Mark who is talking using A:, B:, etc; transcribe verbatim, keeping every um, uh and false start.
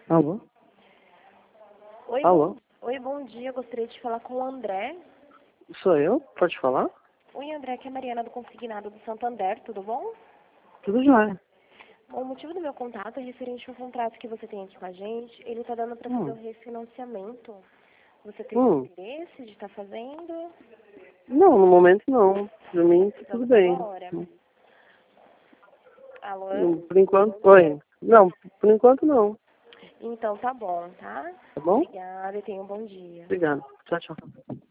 A: Alô?
B: Oi,
A: Alô?
B: bom, oi, bom dia. Gostaria de falar com o André.
A: Sou eu? Pode falar?
B: Oi, André, aqui é a Mariana do Consignado do Santander, tudo bom?
A: Tudo jóia.
B: Bom, o motivo do meu contato é referente ao contrato que você tem aqui com a gente. Ele está dando para fazer o
A: Hum.
B: refinanciamento. Você teria
A: Hum.
B: interesse de estar fazendo?
A: Não, no momento não. Pra mim tá tudo
B: Vamos
A: bem.
B: agora. Alô?
A: Hum, Por enquanto, oi. Não, por enquanto não.
B: Então tá bom, tá?
A: Tá bom?
B: Obrigada e tenha um bom dia.
A: Obrigado. Tchau, tchau.